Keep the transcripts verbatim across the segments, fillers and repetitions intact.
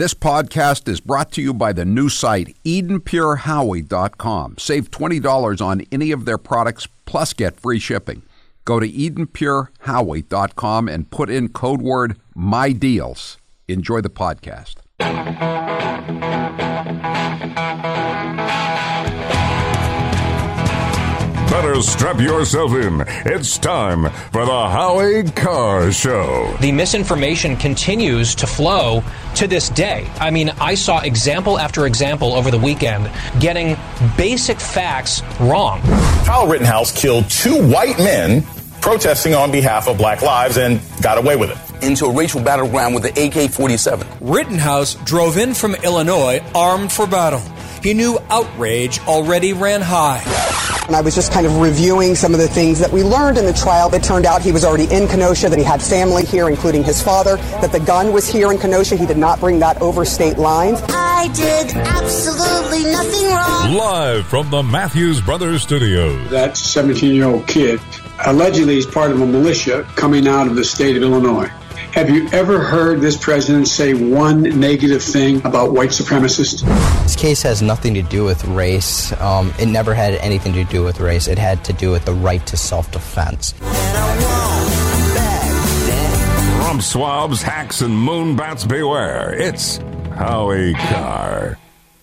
This podcast is brought to you by the new site Eden Pure Howie dot com. Save twenty dollars on any of their products, plus get free shipping. Go to Eden Pure Howie dot com and put in code word MyDeals. Enjoy the podcast. Better strap yourself in. It's time for the Howie Carr Show. The misinformation continues to flow to this day. I mean, I saw example after example over the weekend getting basic facts wrong. Kyle Rittenhouse killed two white men protesting on behalf of Black Lives and got away with it. Into a racial battleground with the A K forty-seven. Rittenhouse drove in from Illinois armed for battle. He knew outrage already ran high. And I was just kind of reviewing some of the things that we learned in the trial. It turned out he was already in Kenosha, that he had family here, including his father, that the gun was here in Kenosha. He did not bring that over state lines. I did absolutely nothing wrong. Live from the Matthews Brothers Studios. That seventeen-year-old kid allegedly is part of a militia coming out of the state of Illinois. Have you ever heard this president say one negative thing about white supremacists? This case has nothing to do with race. Um, it never had anything to do with race. It had to do with the right to self-defense. Rump swabs, hacks, and moonbats beware. It's Howie Carr.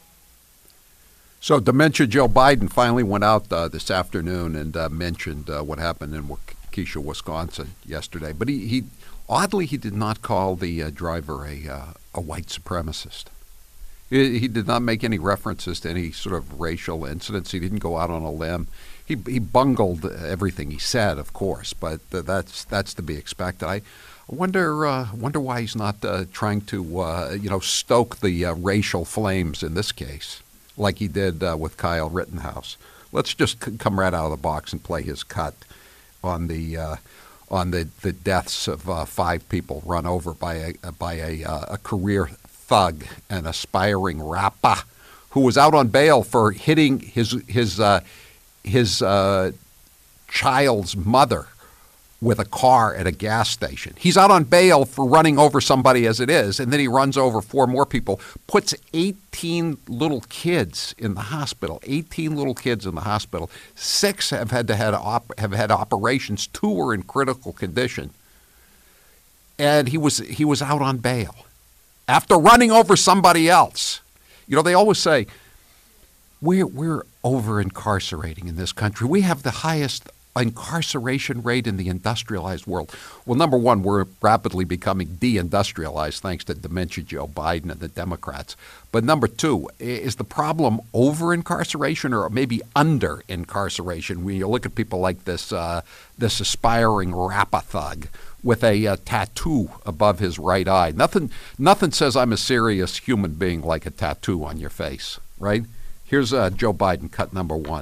So Dementia Joe Biden finally went out uh, this afternoon and uh, mentioned uh, what happened in Waukesha, Wisconsin yesterday. But he... he Oddly, he did not call the uh, driver a uh, a white supremacist. He, he did not make any references to any sort of racial incidents. He didn't go out on a limb. He he bungled everything he said, of course, but uh, that's that's to be expected. I wonder uh, wonder why he's not uh, trying to uh, you know stoke the uh, racial flames in this case, like he did uh, with Kyle Rittenhouse. Let's just c- come right out of the box and play his cut on the. Uh, on the, the deaths of uh, five people run over by a by a, uh, a career thug, an aspiring rapper, who was out on bail for hitting his his uh, his uh, child's mother with a car at a gas station. He's out on bail for running over somebody as it is, and then he runs over four more people, puts eighteen little kids in the hospital, eighteen little kids in the hospital. Six have had to had op- have had operations, two are in critical condition. And he was he was out on bail after running over somebody else. You know, they always say, we're, we're over-incarcerating in this country. We have the highest incarceration rate in the industrialized world. Well, number one, we're rapidly becoming deindustrialized thanks to Dementia Joe Biden and the Democrats. But number two, is the problem over-incarceration or maybe under-incarceration? When you look at people like this uh, this aspiring rapper thug with a uh, tattoo above his right eye. Nothing, nothing says I'm a serious human being like a tattoo on your face, right? Here's uh, Joe Biden, cut number one.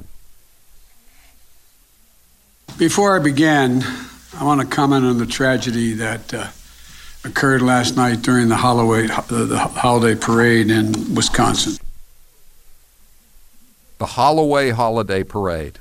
Before I begin, I want to comment on the tragedy that uh, occurred last night during the holiday, the, the holiday parade in Wisconsin. The Holloway Holiday Parade.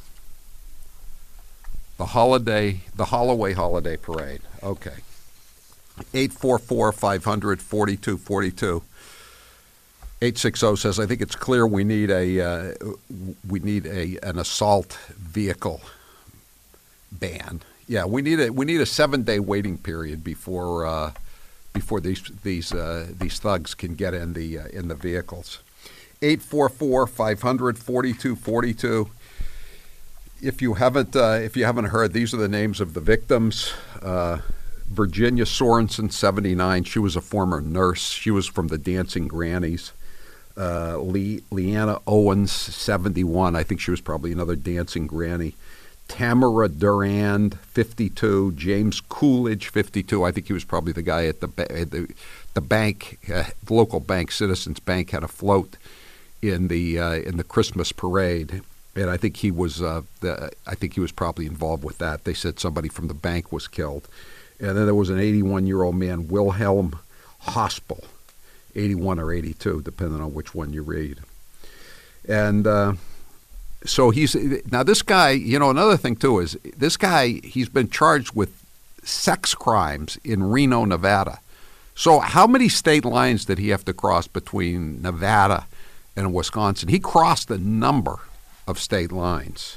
The holiday, the Holloway Holiday Parade. Okay. eight four four, five hundred, forty-two forty-two. eight sixty says, I think it's clear we need a uh, we need a an assault vehicle ban. Yeah, we need a we need a seven day waiting period before uh, before these these uh, these thugs can get in the uh, in the vehicles. eight four four, five hundred, forty-two forty-two. If you haven't uh, if you haven't heard, these are the names of the victims. Uh, Virginia Sorensen, seventy-nine. She was a former nurse. She was from the Dancing Grannies. Uh, Le- Leanna Owens, seventy-one. I think she was probably another dancing granny. Tamara Durand, fifty-two. James Coolidge, fifty-two. I think he was probably the guy at the ba- at the, the bank, uh, the local bank, Citizens Bank, had a float in the uh, in the Christmas parade, and I think he was uh, the, I think he was probably involved with that. They said somebody from the bank was killed, and then there was an eighty-one-year-old man, Wilhelm Hospel, eighty-one or eighty-two, depending on which one you read, and. Uh, So he's now this guy, you know, another thing, too, is this guy, he's been charged with sex crimes in Reno, Nevada. So how many state lines did he have to cross between Nevada and Wisconsin? He crossed a number of state lines.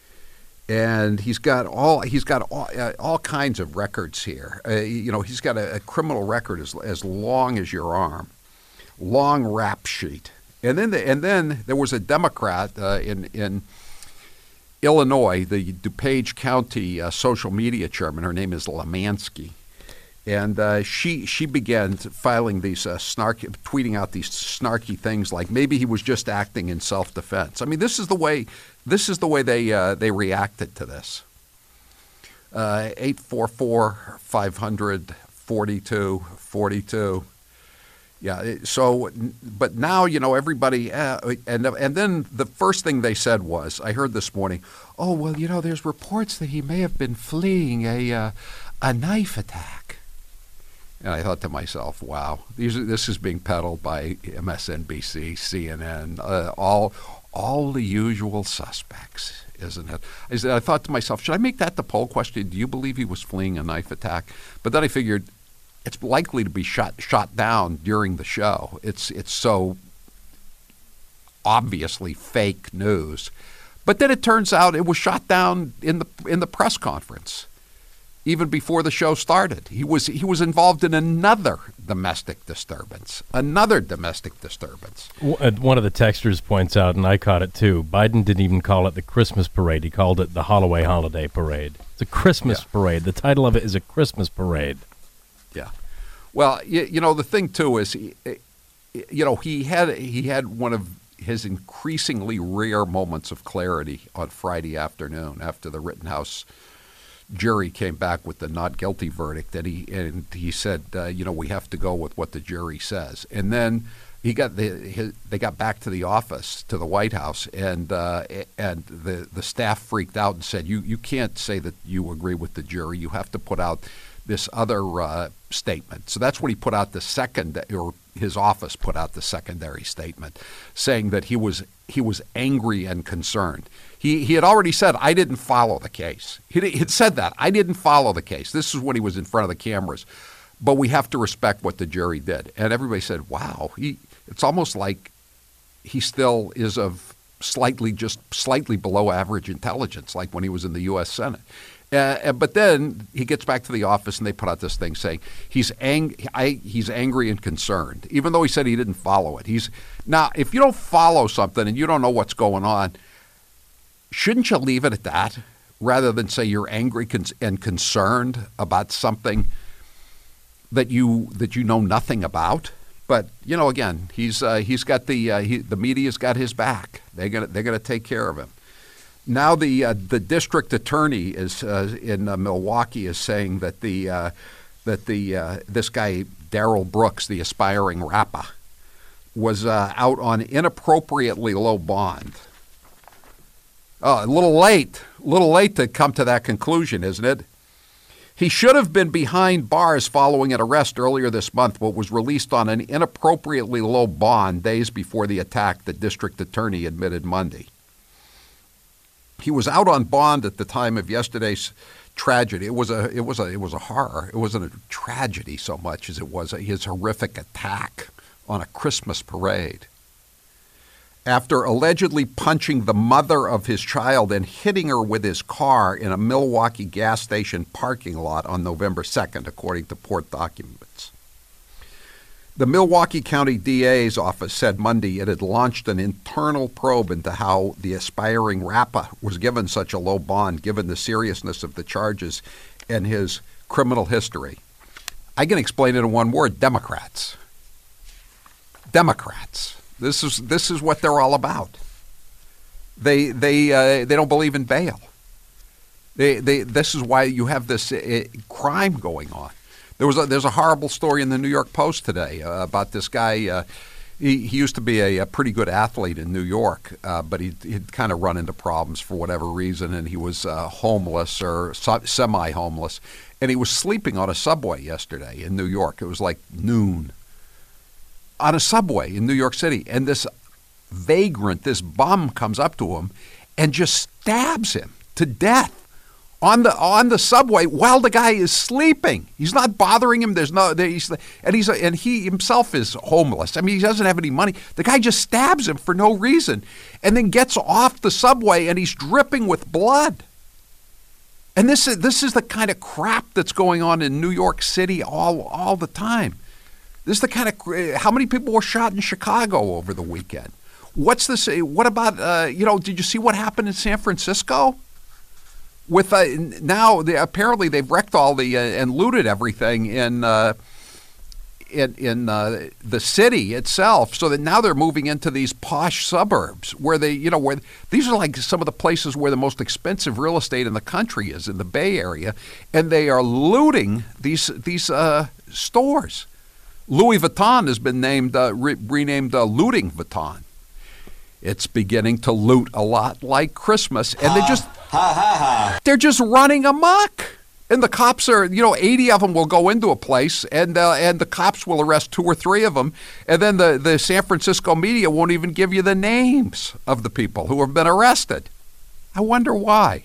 And he's got all he's got all, uh, all kinds of records here. Uh, you know, he's got a, a criminal record as as long as your arm, long rap sheet. And then the, and then there was a Democrat uh, in in Illinois, the DuPage County uh, social media chairman. Her name is Lemansky, and uh, she she began filing these uh, snarky, tweeting out these snarky things like maybe he was just acting in self-defense. I mean, this is the way. This is the way they uh, they reacted to this. Uh, eight four four, five hundred, forty-two, forty-two. Yeah. So, but now you know everybody, uh, and and then the first thing they said was, I heard this morning, oh well, you know, there's reports that he may have been fleeing a uh, a knife attack. And I thought to myself, wow, these are, this is being peddled by M S N B C, C N N, uh, all. All the usual suspects, isn't it? I, said, I thought to myself, should I make that the poll question? Do you believe he was fleeing a knife attack? But then I figured it's likely to be shot shot down during the show. It's it's so obviously fake news. But then it turns out it was shot down in the in the press conference, even before the show started. He was he was involved in another domestic disturbance, another domestic disturbance. One of the texters points out, and I caught it too, Biden didn't even call it the Christmas parade. He called it the Holloway Holiday Parade. It's a Christmas yeah. parade. The title of it is a Christmas parade. Yeah. Well, you, you know, the thing too is, you know, he had he had one of his increasingly rare moments of clarity on Friday afternoon after the Rittenhouse jury came back with the not guilty verdict, and he and he said, uh, you know, we have to go with what the jury says. And then he got the his, they got back to the office, to the White House, and uh, and the the staff freaked out and said, you you can't say that you agree with the jury. You have to put out this other uh, statement. So that's when he put out the second, or his office put out the secondary statement, saying that he was he was angry and concerned. He he had already said, I didn't follow the case. He had said that. I didn't follow the case. This is when he was in front of the cameras. But we have to respect what the jury did. And everybody said, wow, he. It's almost like he still is of slightly, just slightly below average intelligence, like when he was in the U S Senate. Uh, but then he gets back to the office and they put out this thing saying he's ang- I, he's angry and concerned, even though he said he didn't follow it. He's now, if you don't follow something and you don't know what's going on, shouldn't you leave it at that rather than say you're angry con- and concerned about something that you that you know nothing about? But you know, again, he's uh, he's got the uh, he, the media's got his back. They're gonna they're gonna take care of him. Now the uh, the district attorney is uh, in uh, Milwaukee is saying that the uh, that the uh, this guy Darrell Brooks, the aspiring rapper, was uh, out on inappropriately low bond. Oh, a little late, a little late to come to that conclusion, isn't it? He should have been behind bars following an arrest earlier this month, but was released on an inappropriately low bond days before the attack, the district attorney admitted Monday. He was out on bond at the time of yesterday's tragedy. It was a it was a it was a horror. It wasn't a tragedy so much as it was a, his horrific attack on a Christmas parade. After allegedly punching the mother of his child and hitting her with his car in a Milwaukee gas station parking lot on November second, according to court documents. The Milwaukee County D A's office said Monday it had launched an internal probe into how the aspiring rapper was given such a low bond, given the seriousness of the charges and his criminal history. I can explain it in one word: Democrats. Democrats. This is this is what they're all about. They they uh, they don't believe in bail. They they this is why you have this uh, crime going on. There was a, there's a horrible story in the New York Post today uh, about this guy. Uh, he, he used to be a, a pretty good athlete in New York, uh, but he, he'd kind of run into problems for whatever reason, and he was uh, homeless or semi-homeless, and he was sleeping on a subway yesterday in New York. It was like noon. On a subway in New York City, and this vagrant, this bum comes up to him and just stabs him to death on the on the subway while the guy is sleeping. He's not bothering him. There's no, he's, and he's and he himself is homeless. I mean, he doesn't have any money. The guy just stabs him for no reason, and then gets off the subway, and he's dripping with blood. And this is this is the kind of crap that's going on in New York City all all the time. This is the kind of, how many people were shot in Chicago over the weekend? What's this? What about, uh, you know, did you see what happened in San Francisco? With uh, now, they, apparently they've wrecked all the, uh, and looted everything in uh, in, in uh, the city itself, so that now they're moving into these posh suburbs where they, you know, where these are like some of the places where the most expensive real estate in the country is, in the Bay Area, and they are looting these, these uh, stores. Louis Vuitton has been named, uh, re- renamed uh, Looting Vuitton. It's beginning to loot a lot like Christmas, and they're just, ha, ha, ha. they're just running amok. And the cops are, you know, eighty of them will go into a place, and uh, and the cops will arrest two or three of them, and then the, the San Francisco media won't even give you the names of the people who have been arrested. I wonder why.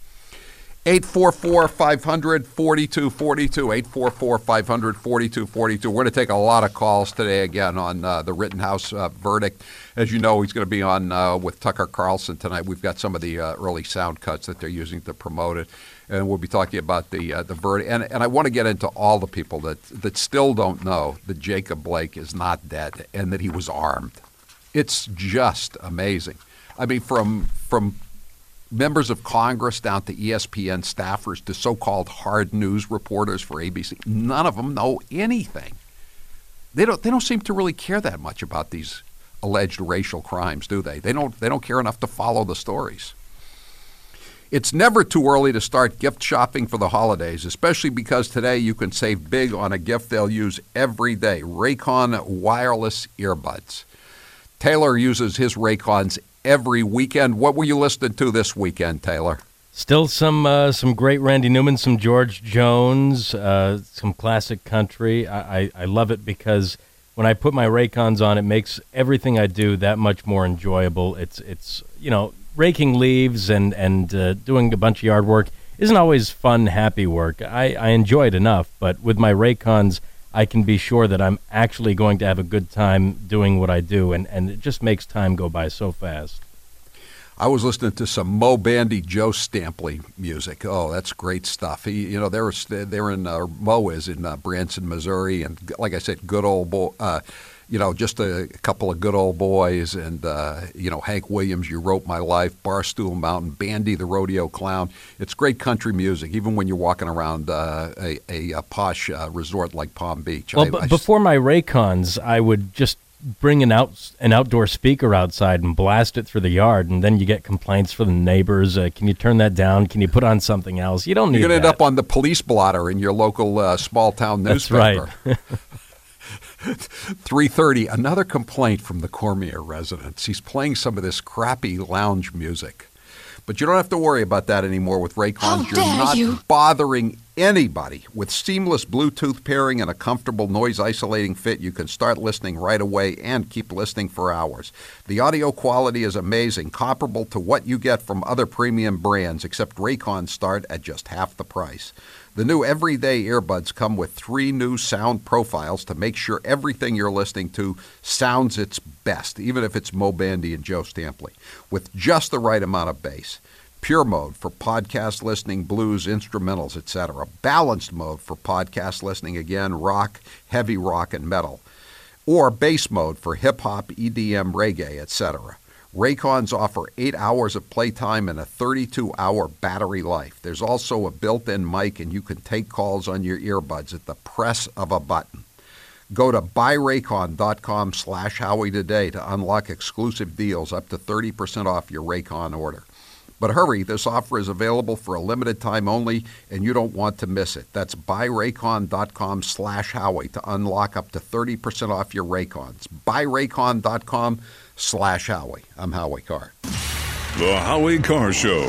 eight four four, five hundred, forty-two forty-two, eight four four, five hundred, forty-two forty-two. We're going to take a lot of calls today again on uh, the Rittenhouse uh, verdict. As you know, he's going to be on uh, with Tucker Carlson tonight. We've got some of the uh, early sound cuts that they're using to promote it, and we'll be talking about the uh, the verdict. And, and I want to get into all the people that, that still don't know that Jacob Blake is not dead and that he was armed. It's just amazing. I mean, from from... members of Congress down to E S P N staffers to so-called hard news reporters for A B C, none of them know anything. They don't. They don't seem to really care that much about these alleged racial crimes, do they? They don't. They don't care enough to follow the stories. It's never too early to start gift shopping for the holidays, especially because today you can save big on a gift they'll use every day: Raycon wireless earbuds. Taylor uses his Raycons every weekend. What were you listening to this weekend, Taylor? Still some uh, some great Randy Newman, some George Jones, uh, some classic country. I, I, I love it because when I put my Raycons on, it makes everything I do that much more enjoyable. It's it's you know raking leaves and and uh, doing a bunch of yard work isn't always fun, happy work. I, I enjoy it enough, but with my Raycons, I can be sure that I'm actually going to have a good time doing what I do, and, and it just makes time go by so fast. I was listening to some Mo Bandy, Joe Stampley music. Oh, that's great stuff. He, you know, they were they were in uh, Mo is in uh, Branson, Missouri, and like I said, good old boy. Uh, you know, just a, a couple of good old boys, and uh, you know, Hank Williams, You Wrote My Life, Barstool Mountain, Bandy the Rodeo Clown. It's great country music, even when you're walking around uh, a, a, a posh uh, resort like Palm Beach. Well, I, b- I before my Raycons, I would just bring an out an outdoor speaker outside and blast it through the yard, and then you get complaints from the neighbors. Uh, can you turn that down? Can you put on something else? You don't need. You're going to that. end up on the police blotter in your local uh, small town newspaper. That's right. three thirty, another complaint from the Cormier residents. He's playing some of this crappy lounge music. But you don't have to worry about that anymore with Raycons. How You're dare not you. bothering anybody. With seamless Bluetooth pairing and a comfortable noise-isolating fit, you can start listening right away and keep listening for hours. The audio quality is amazing, comparable to what you get from other premium brands, except Raycons start at just half the price. The new everyday earbuds come with three new sound profiles to make sure everything you're listening to sounds its best, even if it's Mo Bandy and Joe Stampley, with just the right amount of bass. Pure mode for podcast listening, blues, instrumentals, et cetera. Balanced mode for podcast listening, again, rock, heavy rock, and metal. Or bass mode for hip-hop, E D M, reggae, et cetera. Raycons offer eight hours of playtime and a thirty-two hour battery life. There's also a built-in mic, and you can take calls on your earbuds at the press of a button. Go to buyraycon.com slash Howie today to unlock exclusive deals up to thirty percent off your Raycon order. But hurry, this offer is available for a limited time only, and you don't want to miss it. That's buyraycon.com slash Howie to unlock up to thirty percent off your Raycons. buyraycon.com slash Howie. I'm Howie Carr. The Howie Carr Show.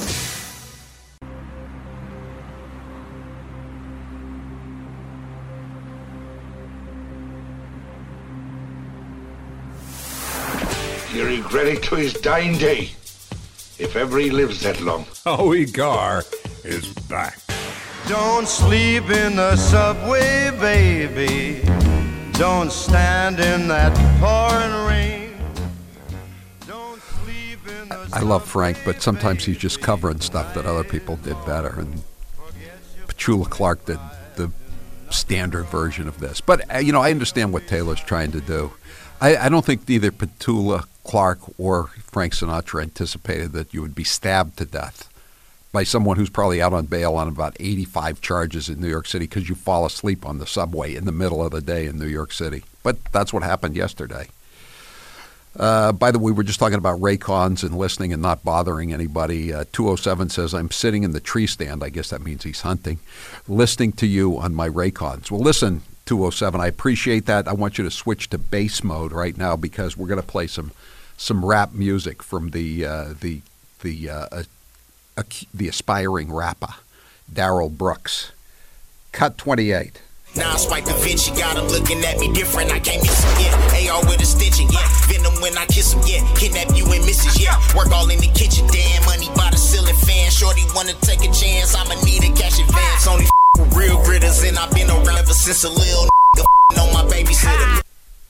He'll regret it to his dying day, if ever he lives that long. Howie Carr. is back. Don't sleep in the subway, baby. Don't stand in that pouring rain. Don't sleep in the I love Frank, but sometimes he's just covering stuff that other people did better. And Petula Clark did the standard version of this. But, uh, you know, I understand what Taylor's trying to do. I, I don't think either Petula Clark or Frank Sinatra anticipated that you would be stabbed to death by someone who's probably out on bail on about eighty-five charges in New York City because you fall asleep on the subway in the middle of the day in New York City. But that's what happened yesterday. Uh, by the way, we were just talking about Raycons and listening and not bothering anybody. Uh, two oh seven says, I'm sitting in the tree stand. I guess that means he's hunting. Listening to you on my Raycons. Well, listen, two oh seven, I appreciate that. I want you to switch to bass mode right now because we're going to play some some rap music from the uh, the the uh, uh, uh, the aspiring rapper, Darrell Brooks. Cut twenty-eight. Now I swipe the Vinci, got him looking at me different. I can't miss him, yeah. A R with a stitching, yeah. Venom when I kiss him, yeah. Kidnap you and missus, yeah. Work all in the kitchen, damn. Money by the ceiling fan. Shorty wanna take a chance, I'ma need a cash advance. Only f- with real gritters, and I've been around ever since a little nigga f- on my babysitter.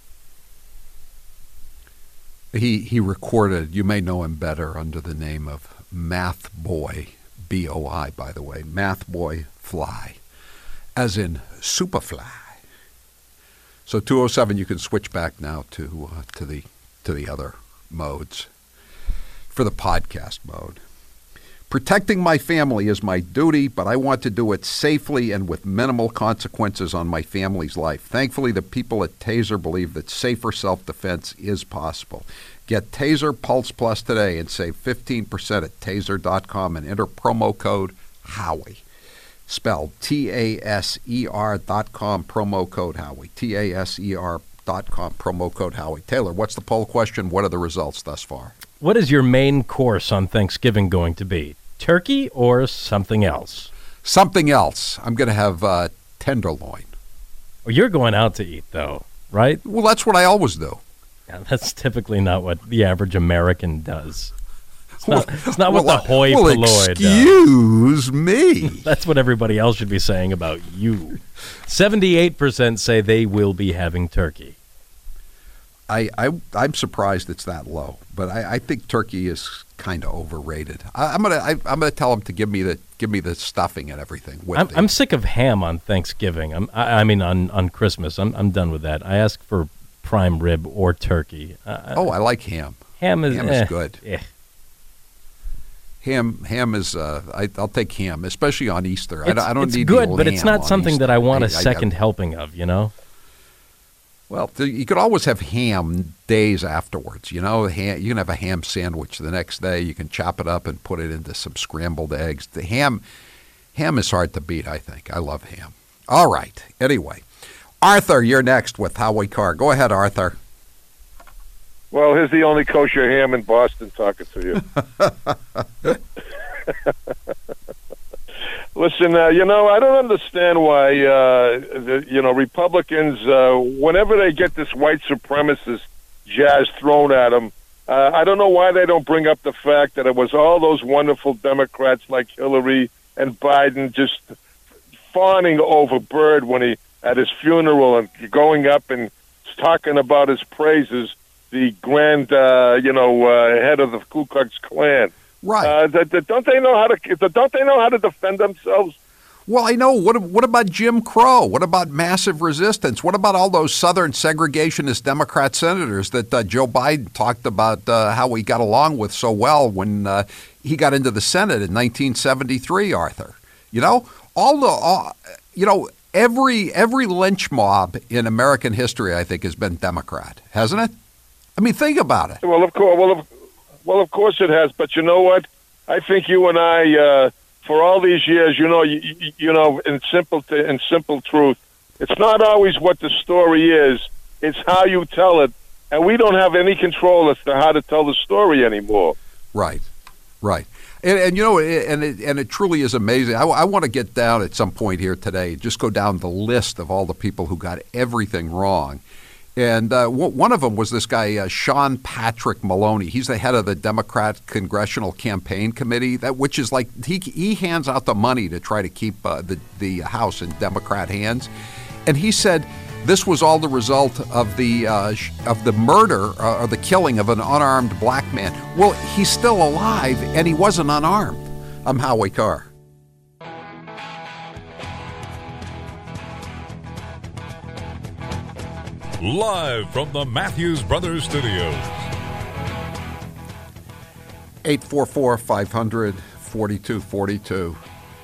He he recorded, you may know him better under the name of Math Boy, B O I, by the way, Math Boy Fly, as in Superfly. So two oh seven, you can switch back now to uh, to the to the other modes for the podcast mode. Protecting my family is my duty, but I want to do it safely and with minimal consequences on my family's life. Thankfully, the people at Taser believe that safer self-defense is possible. Get Taser Pulse Plus today and save fifteen percent at taser dot com and enter promo code Howie. Spelled T A S E R dot com, promo code Howie. T A S E R dot com, promo code Howie. Taylor, what's the poll question? What are the results thus far? What is your main course on Thanksgiving going to be? Turkey or something else? Something else. I'm going to have uh, tenderloin. Oh, you're going out to eat, though, right? Well, that's what I always do. Yeah, that's typically not what the average American does. It's not, it's not well, what the hoi well, polloi excuse does. me. That's what everybody else should be saying about you. seventy-eight percent say they will be having turkey. I, I, I'm surprised it's that low, but I, I think turkey is kind of overrated. I, I'm gonna I, I'm gonna tell them to give me the give me the stuffing and everything. With I'm, the, I'm sick of ham on Thanksgiving. I'm, I, I mean on, on Christmas. I'm I'm done with that. I ask for prime rib or turkey. Uh, oh, I like ham. Ham is ham eh, is good. Eh. Ham ham is uh, I, I'll take ham, especially on Easter. It's, I, I don't it's need good, the old but it's ham not on something Easter. that I want a I, second I, helping of. You know. Well, you could always have ham days afterwards. You know, ham, you can have a ham sandwich the next day. You can chop it up and put it into some scrambled eggs. The ham, ham is hard to beat, I think. I love ham. All right. Anyway, Arthur, you're next with Howie Carr. Go ahead, Arthur. Well, here's the only kosher ham in Boston talking to you. Listen, uh, you know, I don't understand why, uh, the, you know, Republicans, uh, whenever they get this white supremacist jazz thrown at them, uh, I don't know why they don't bring up the fact that it was all those wonderful Democrats like Hillary and Biden just fawning over Byrd when he at his funeral and going up and talking about his praises, the grand, uh, you know, uh, head of the Ku Klux Klan. Right. Uh, that, that, don't they know how to? Don't they know how to defend themselves? Well, I know. What What about Jim Crow? What about massive resistance? What about all those Southern segregationist Democrat senators that uh, Joe Biden talked about uh, how he got along with so well when uh, he got into the Senate in nineteen seventy-three? Arthur, you know, all the, all, you know, every every lynch mob in American history, I think, has been Democrat, hasn't it? I mean, think about it. Well, of course. Well, of Well, of course it has, but you know what? I think you and I, uh, for all these years, you know, you, you know, in simple, t- in simple truth, it's not always what the story is; it's how you tell it, and we don't have any control as to how to tell the story anymore. Right, right, and, and you know, and it, and it truly is amazing. I, I want to get down at some point here today, just go down the list of all the people who got everything wrong And uh, w- one of them was this guy, uh, Sean Patrick Maloney. He's the head of the Democrat Congressional Campaign Committee, that which is like he he hands out the money to try to keep uh, the, the House in Democrat hands. And he said this was all the result of the uh, sh- of the murder uh, or the killing of an unarmed black man. Well, he's still alive, and he wasn't unarmed. I'm Howie Carr. Live from the Matthews Brothers Studios. eight four four, five hundred, forty-two forty-two.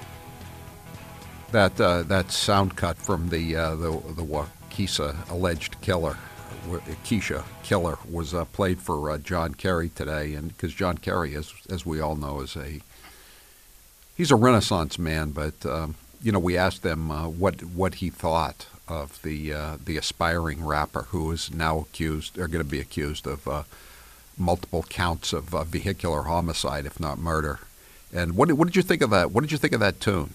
That uh, that sound cut from the uh, the the Waukesha alleged killer, Keisha killer, was uh, played for uh, John Kerry today, and because John Kerry, as as we all know, is a he's a Renaissance man. But um, you know, we asked him uh, what what he thought of the uh, the aspiring rapper who is now accused, or going to be accused of uh, multiple counts of uh, vehicular homicide, if not murder. And what what did you think of that? What did you think of that tune?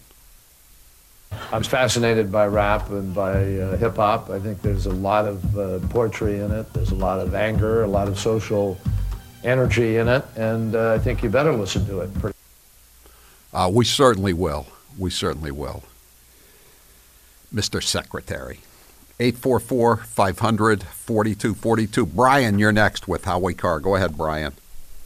I'm fascinated by rap and by uh, hip hop. I think there's a lot of uh, poetry in it. There's a lot of anger, a lot of social energy in it, and uh, I think you better listen to it. Pretty- uh, we certainly will. We certainly will. Mister Secretary. eight four four, five hundred, forty-two forty-two. Brian, you're next with Howie Carr. Go ahead, Brian.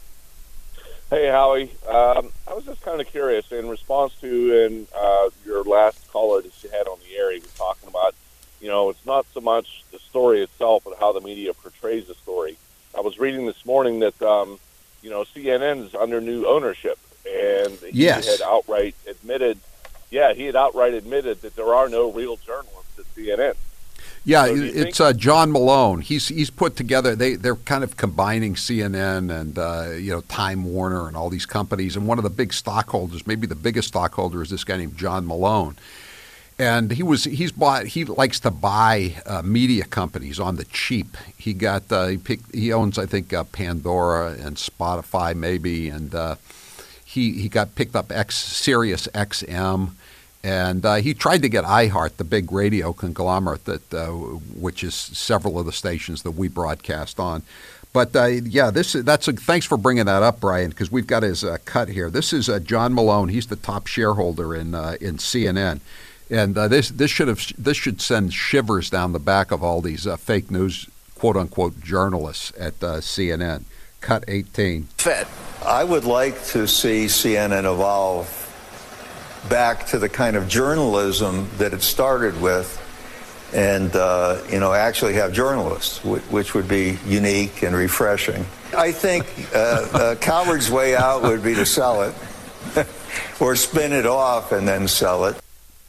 Hey, Howie. Um, I was just kind of curious, in response to in, uh, your last caller that you had on the air, he was talking about, you know, it's not so much the story itself, but how the media portrays the story. I was reading this morning that, um, you know, C N N is under new ownership, and he yes. had outright admitted Yeah, he had outright admitted that there are no real journalists at C N N. Yeah, so it's uh, John Malone. He's he's put together. They they're kind of combining C N N and uh, you know Time Warner and all these companies. And one of the big stockholders, maybe the biggest stockholder, is this guy named John Malone. And he was he's bought. He likes to buy uh, media companies on the cheap. He got uh, he picked, he owns I think uh, Pandora and Spotify maybe, and uh, he he got picked up X Sirius X M. And uh, he tried to get iHeart, the big radio conglomerate that, uh, which is several of the stations that we broadcast on. But uh, yeah, this that's a, thanks for bringing that up, Brian, because we've got his uh, cut here. This is uh, John Malone. He's the top shareholder in uh, in C N N, and uh, this this should have this should send shivers down the back of all these uh, fake news, quote unquote, journalists at uh, C N N. Cut eighteen. Fed. I would like to see C N N evolve back to the kind of journalism that it started with, and uh, you know, actually have journalists, w- which would be unique and refreshing. I think uh, a coward's way out would be to sell it, or spin it off and then sell it.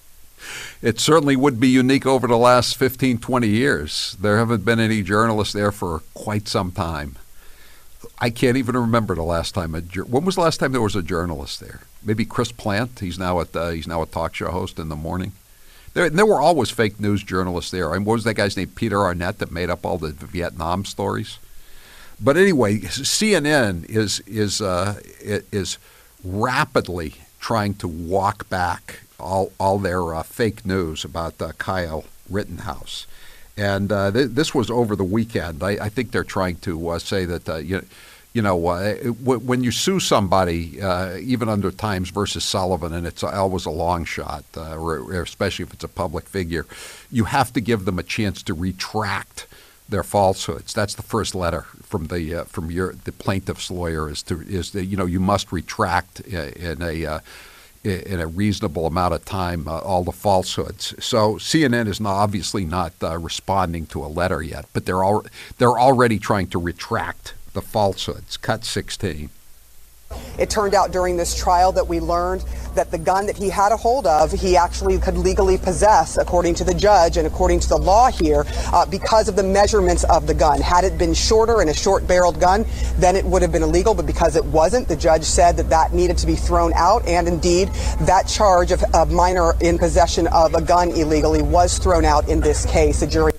It certainly would be unique over the last fifteen, twenty years. There haven't been any journalists there for quite some time. I can't even remember the last time a when was the last time there was a journalist there? Maybe Chris Plant. He's now at uh, he's now a talk show host in the morning. There, there were always fake news journalists there. I mean, what was that guy's name? Peter Arnett, that made up all the Vietnam stories. But anyway, C N N is is uh, is rapidly trying to walk back all all their uh, fake news about uh, Kyle Rittenhouse. And uh, th- this was over the weekend. I, I think they're trying to uh, say that, uh, you, you know, uh, w- when you sue somebody, uh, even under Times versus Sullivan, and it's always a long shot, uh, or especially if it's a public figure, you have to give them a chance to retract their falsehoods. That's the first letter from the uh, from your the plaintiff's lawyer is to is that you know you must retract in a uh, in a reasonable amount of time uh, all the falsehoods. So C N N is not, obviously not uh, responding to a letter yet, but they're all they're already trying to retract the falsehoods. Cut sixteen. It turned out during this trial that we learned that the gun that he had a hold of, he actually could legally possess, according to the judge and according to the law here, uh, because of the measurements of the gun. Had it been shorter and a short-barreled gun, then it would have been illegal, but because it wasn't, the judge said that that needed to be thrown out, and indeed, that charge of a minor in possession of a gun illegally was thrown out in this case. The jury.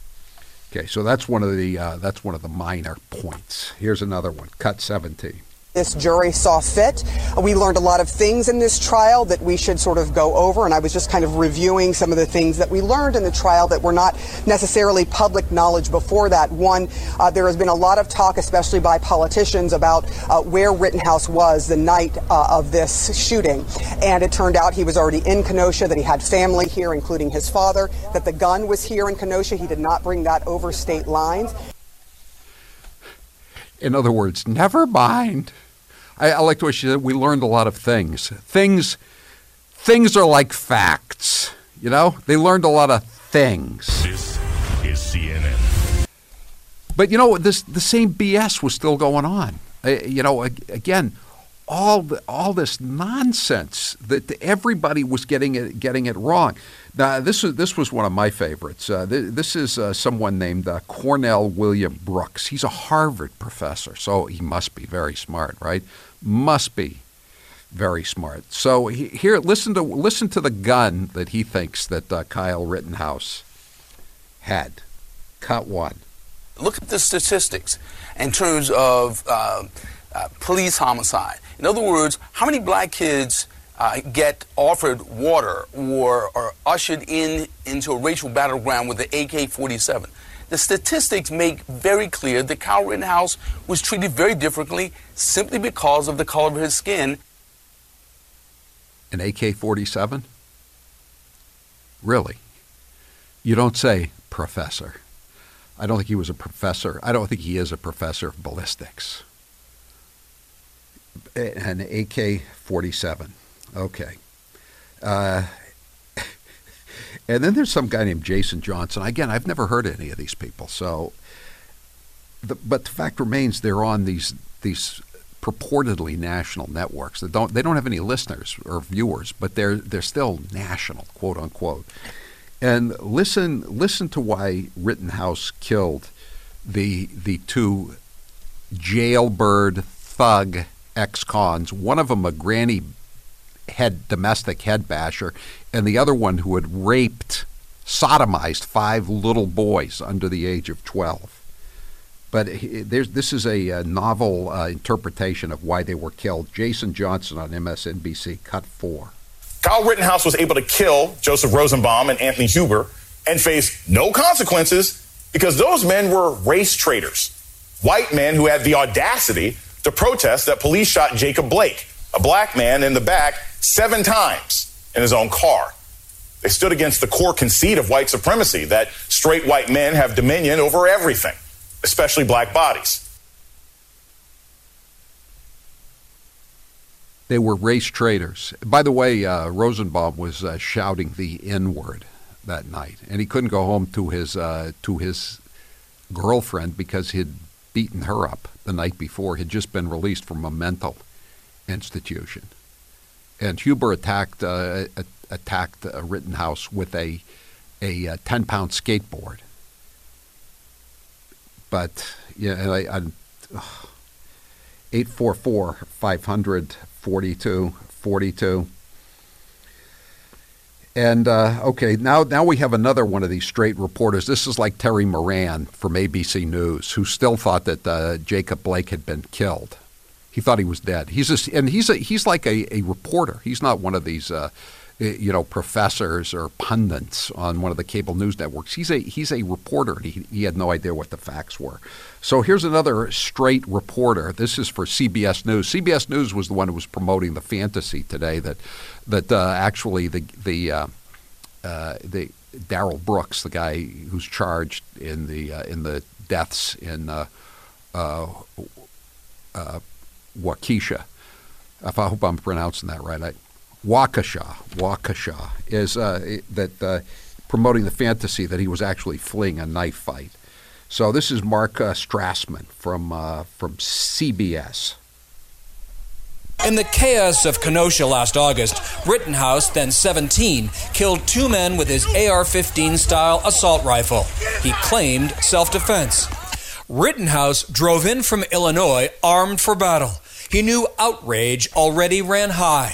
Okay, so that's one of the uh, that's one of the minor points. Here's another one. Cut seventeen. this jury saw fit. We learned a lot of things in this trial that we should sort of go over, and I was just kind of reviewing some of the things that we learned in the trial that were not necessarily public knowledge before that. One, uh, there has been a lot of talk, especially by politicians, about uh, where Rittenhouse was the night uh, of this shooting. And it turned out he was already in Kenosha, that he had family here, including his father, that the gun was here in Kenosha. He did not bring that over state lines. In other words, never mind. I, I like the way she said, we learned a lot of things. Things things are like facts, you know? They learned a lot of things. This is C N N. But, you know, this the same B S was still going on. Uh, you know, again, all the, all this nonsense that everybody was getting it, getting it wrong. Now, this is this was one of my favorites. Uh, th- this is uh, someone named uh, Cornell William Brooks. He's a Harvard professor, so he must be very smart, right? Must be very smart. So he, here, listen to listen to the gun that he thinks that uh, Kyle Rittenhouse had. Cut one. Look at the statistics in terms of uh, uh, police homicide. In other words, how many black kids Uh, get offered water or are ushered in into a racial battleground with the A K forty-seven. The statistics make very clear that Kyle Rittenhouse was treated very differently simply because of the color of his skin. An A K forty-seven? Really? You don't say, professor. I don't think he was a professor. I don't think he is a professor of ballistics. An A K forty-seven. Okay. Uh, and then there's some guy named Jason Johnson. Again, I've never heard of any of these people. So, the, but the fact remains, they're on these these purportedly national networks that don't they don't have any listeners or viewers, but they're they're still national, quote unquote. And listen listen to why Rittenhouse killed the the two jailbird thug ex-cons. One of them a granny head domestic head basher, and the other one who had raped, sodomized five little boys under the age of twelve. But there's, this is a, a novel uh, interpretation of why they were killed. Jason Johnson on M S N B C, cut four. Kyle Rittenhouse was able to kill Joseph Rosenbaum and Anthony Huber and face no consequences because those men were race traitors, white men who had the audacity to protest that police shot Jacob Blake, a black man, in the back seven times in his own car. They stood against the core conceit of white supremacy, that straight white men have dominion over everything, especially black bodies. They were race traitors. By the way, uh, Rosenbaum was uh, shouting the N-word that night, and he couldn't go home to his uh, to his girlfriend because he'd beaten her up the night before. He'd just been released from a mental institution. And Huber attacked uh, attacked uh, Rittenhouse with a a ten pound skateboard. But yeah, I, I, eight four four, five hundred, forty-two forty-two. And uh, okay, now now we have another one of these straight reporters. This is like Terry Moran from A B C News, who still thought that uh, Jacob Blake had been killed. He thought he was dead. He's a, and he's a, he's like a, a reporter. He's not one of these, uh, you know, professors or pundits on one of the cable news networks. He's a he's a reporter. And he he had no idea what the facts were. So here's another straight reporter. This is for C B S News. C B S News was the one who was promoting the fantasy today that that uh, actually the the uh, uh, the Darrell Brooks, the guy who's charged in the uh, in the deaths in uh, uh, uh, Waukesha. If I hope I'm pronouncing that right. I, Waukesha, Waukesha is uh, that uh, promoting the fantasy that he was actually fleeing a knife fight. So this is Mark uh, Strassman from uh, from C B S. In the chaos of Kenosha last August, Rittenhouse, then seventeen, killed two men with his A R fifteen style assault rifle. He claimed self-defense. Rittenhouse drove in from Illinois armed for battle. He knew outrage already ran high.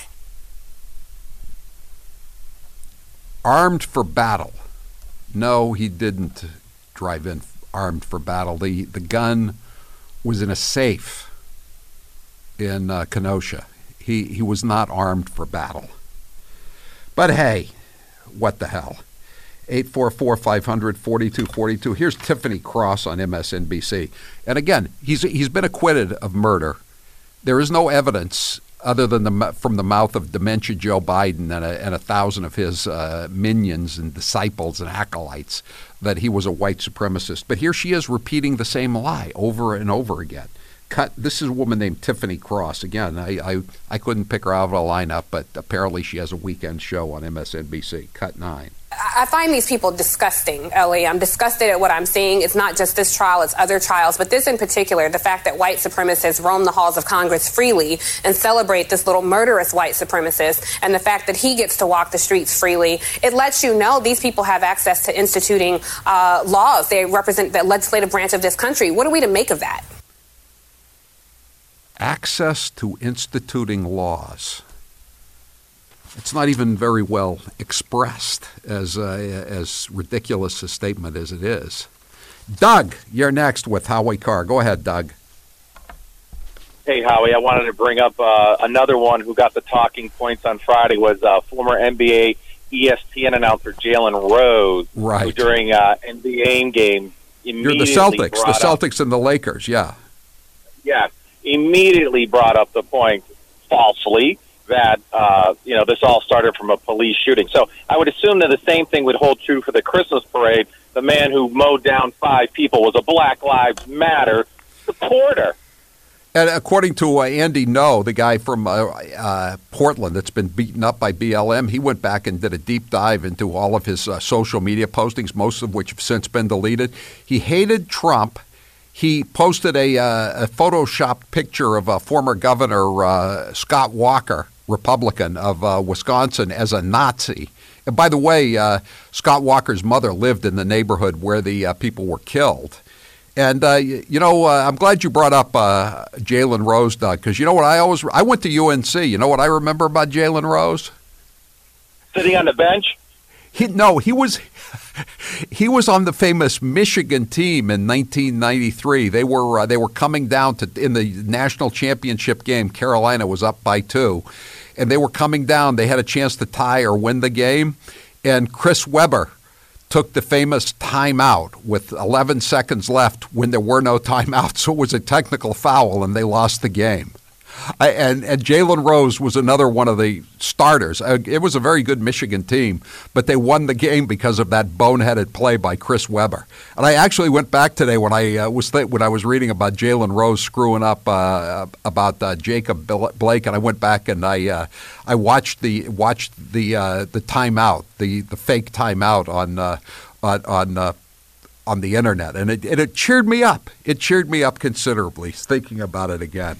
Armed for battle. No, he didn't drive in armed for battle. The the gun was in a safe in uh, Kenosha. He, he was not armed for battle. But hey, what the hell? eight four four, five hundred, forty-two forty-two. Here's Tiffany Cross on M S N B C. And again, he's he's been acquitted of murder. There is no evidence other than the from the mouth of dementia Joe Biden and a, and a thousand of his uh, minions and disciples and acolytes that he was a white supremacist. But here she is repeating the same lie over and over again. Cut. This is a woman named Tiffany Cross. Again, I, I, I couldn't pick her out of a lineup, but apparently she has a weekend show on M S N B C. Cut nine. I find these people disgusting, Ellie. I'm disgusted at what I'm seeing. It's not just this trial, it's other trials. But this in particular, the fact that white supremacists roam the halls of Congress freely and celebrate this little murderous white supremacist, and the fact that he gets to walk the streets freely, it lets you know these people have access to instituting uh, laws. They represent the legislative branch of this country. What are we to make of that? Access to instituting laws. It's not even very well expressed, as uh, as ridiculous a statement as it is. Doug, you're next with Howie Carr. Go ahead, Doug. Hey, Howie. I wanted to bring up uh, another one who got the talking points on Friday was uh, former N B A E S P N announcer Jalen Rose, right. who during uh, N B A game You're immediately the Celtics, the brought Celtics up, and the Lakers, yeah. yeah, immediately brought up the point falsely that, uh, you know, this all started from a police shooting. So I would assume that the same thing would hold true for the Christmas parade. The man who mowed down five people was a Black Lives Matter supporter. And according to uh, Andy No, the guy from uh, uh, Portland that's been beaten up by B L M, he went back and did a deep dive into all of his uh, social media postings, most of which have since been deleted. He hated Trump. He posted a, uh, a photoshopped picture of uh, former Governor uh, Scott Walker, Republican of uh, Wisconsin, as a Nazi. And by the way, uh, Scott Walker's mother lived in the neighborhood where the uh, people were killed. And, uh, you, you know, uh, I'm glad you brought up uh, Jalen Rose, Doug, because you know what I always – I went to U N C. You know what I remember about Jalen Rose? Sitting on the bench? He, no, he was he was on the famous Michigan team in nineteen ninety-three. They were uh, they were coming down to in the national championship game. Carolina was up by two, and they were coming down. They had a chance to tie or win the game, and Chris Webber took the famous timeout with eleven seconds left when there were no timeouts. So it was a technical foul, and they lost the game. I, and and Jalen Rose was another one of the starters. Uh, it was a very good Michigan team, but they won the game because of that boneheaded play by Chris Webber. And I actually went back today when I uh, was th- when I was reading about Jalen Rose screwing up uh, about uh, Jacob Blake, and I went back and I uh, I watched the watched the uh, the timeout, the the fake timeout on uh, on. on uh, on the internet, and it, and it cheered me up. It cheered me up considerably thinking about it again.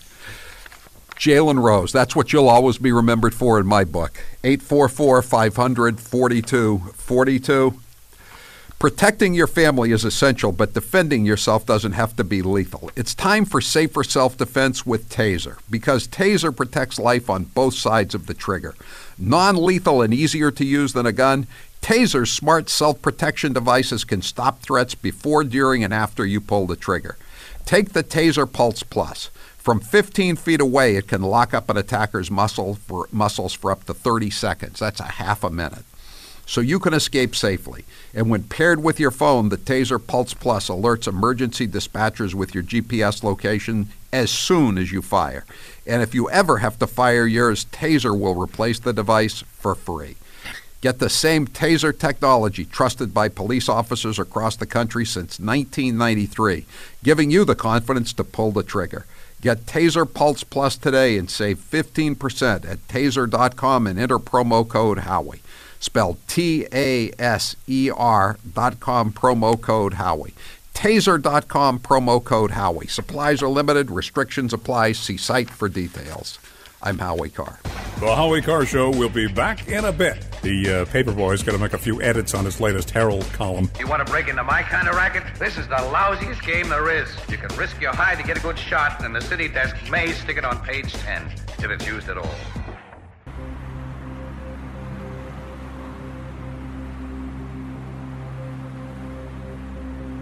Jalen Rose, that's what you'll always be remembered for in my book. eight four four, five hundred, forty-two forty-two. Protecting your family is essential, but defending yourself doesn't have to be lethal. It's time for safer self-defense with Taser, because Taser protects life on both sides of the trigger. Non-lethal and easier to use than a gun, Taser's smart self-protection devices can stop threats before, during, and after you pull the trigger. Take the Taser Pulse Plus. From fifteen feet away, it can lock up an attacker's muscle for, muscles for up to thirty seconds. That's a half a minute. So you can escape safely. And when paired with your phone, the Taser Pulse Plus alerts emergency dispatchers with your G P S location as soon as you fire. And if you ever have to fire yours, Taser will replace the device for free. Get the same Taser technology trusted by police officers across the country since nineteen ninety-three, giving you the confidence to pull the trigger. Get Taser Pulse Plus today and save fifteen percent at taser dot com and enter promo code Howie. Spelled T A S E R dot com, promo code Howie. taser dot com, promo code Howie. Supplies are limited. Restrictions apply. See site for details. I'm Howie Carr. The Howie Carr Show will be back in a bit. The uh, Paperboy's going to make a few edits on his latest Herald column. You want to break into my kind of racket? This is the lousiest game there is. You can risk your hide to get a good shot, and the city desk may stick it on page ten, if it's used at all.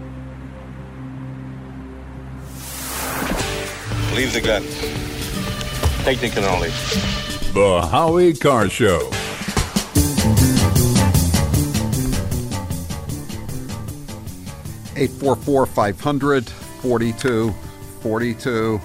Leave the gun. Technic cannoli. The Howie Carr Show. eight four four, five hundred, forty-two forty-two.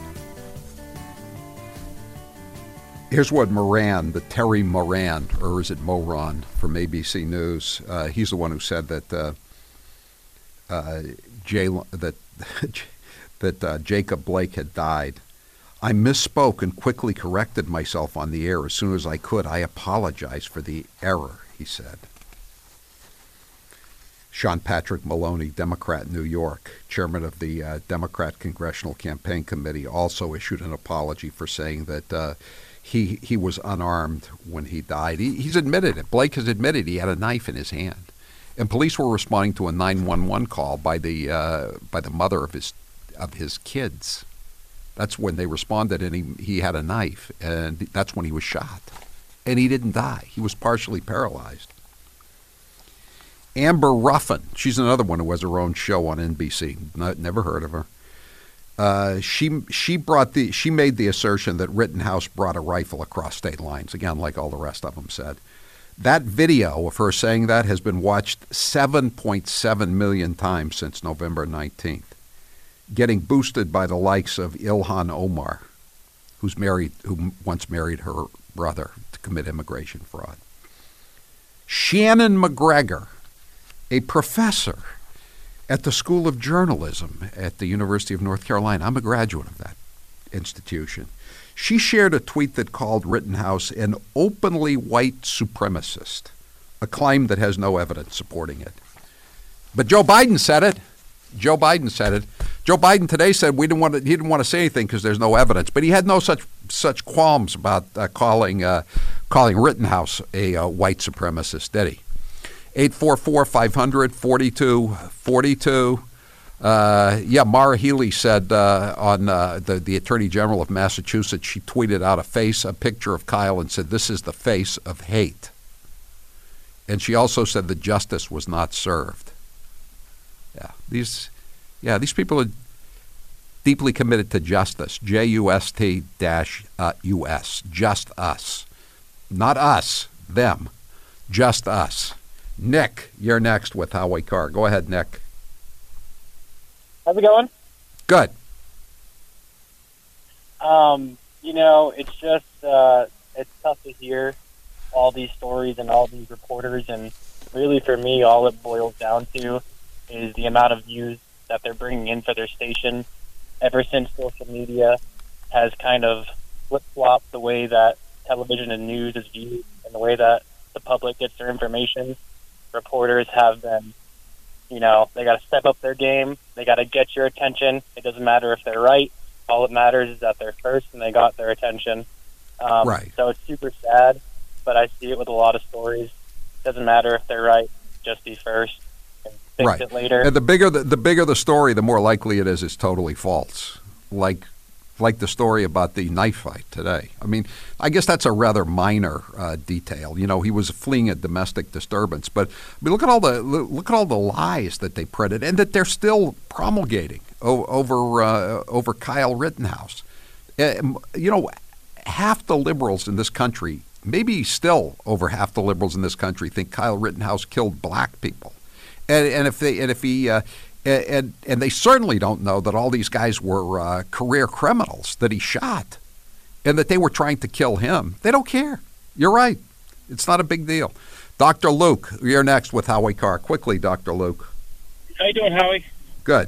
Here's what Moran, the Terry Moran, or is it Moran from A B C News, uh, he's the one who said that uh, uh, Jay, that that uh, Jacob Blake had died. I misspoke and quickly corrected myself on the air as soon as I could. I apologize for the error, he said. Sean Patrick Maloney, Democrat, New York, chairman of the uh, Democrat Congressional Campaign Committee, also issued an apology for saying that uh, he he was unarmed when he died. He, he's admitted it. Blake has admitted he had a knife in his hand, and police were responding to a nine one one call by the uh, by the mother of his of his kids. That's when they responded, and he he had a knife, and that's when he was shot, and he didn't die. He was partially paralyzed. Amber Ruffin, she's another one who has her own show on N B C. Not, never heard of her. Uh, she she brought the she made the assertion that Rittenhouse brought a rifle across state lines. Again, like all the rest of them said. That video of her saying that has been watched seven point seven million times since November nineteenth, getting boosted by the likes of Ilhan Omar, who's married, who once married her brother to commit immigration fraud. Shannon McGregor, a professor at the School of Journalism at the University of North Carolina. I'm a graduate of that institution. She shared a tweet that called Rittenhouse an openly white supremacist, a claim that has no evidence supporting it. But Joe Biden said it. Joe Biden said it. Joe Biden today said we didn't want to, he didn't want to say anything because there's no evidence, but he had no such such qualms about uh, calling uh, calling Rittenhouse a uh, white supremacist, did he? eight four four, five hundred, forty-two forty-two. Uh, yeah, Mara Healey said uh, on uh, the, the Attorney General of Massachusetts, she tweeted out a face, a picture of Kyle and said, "This is the face of hate." And she also said that justice was not served. Yeah, these, yeah, these people are deeply committed to justice. J U S T dash U S. Just us. Not us, them. Just us. Nick, you're next with Howie Carr. Go ahead, Nick. How's it going? Good. Um, you know, it's just, uh, it's tough to hear all these stories and all these reporters, and really for me, all it boils down to is the amount of views that they're bringing in for their station ever since social media has kind of flip-flopped the way that television and news is viewed and the way that the public gets their information. Reporters have been, you know, they got to step up their game. They got to get your attention. It doesn't matter if they're right. All that matters is that they're first and they got their attention. Um, right. So it's super sad, but I see it with a lot of stories. It doesn't matter if they're right. Just be first and fix right. it later. And the bigger the, the bigger the story, the more likely it is it's totally false. Like like the story about the knife fight today. I mean, I guess that's a rather minor uh, detail. You know, he was fleeing a domestic disturbance, but I mean, look at all the look at all the lies that they printed and that they're still promulgating o- over uh, over Kyle Rittenhouse. Uh, you know, half the liberals in this country, maybe still over half the liberals in this country, think Kyle Rittenhouse killed black people, and and if they and if he. Uh, And and they certainly don't know that all these guys were uh, career criminals that he shot and that they were trying to kill him. They don't care. You're right. It's not a big deal. Doctor Luke, you're next with Howie Carr. Quickly, Doctor Luke. How you doing, Howie? Good.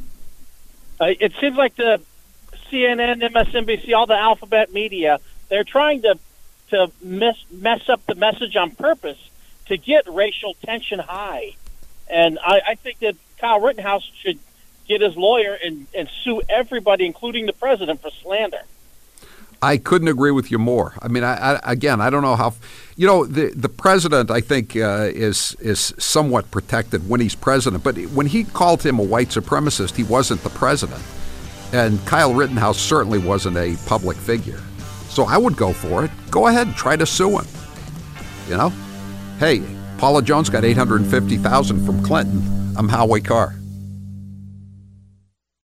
Uh, it seems like the C N N, M S N B C, all the alphabet media, they're trying to, to mess, mess up the message on purpose to get racial tension high. And I, I think that Kyle Rittenhouse should get his lawyer and, and sue everybody, including the president, for slander. I couldn't agree with you more. I mean, I, I, again, I don't know how, you know, the the president, I think, uh, is is somewhat protected when he's president. But when he called him a white supremacist, he wasn't the president. And Kyle Rittenhouse certainly wasn't a public figure. So I would go for it. Go ahead and try to sue him. You know? Hey, Paula Jones got eight hundred fifty thousand dollars from Clinton. I'm Howie Carr.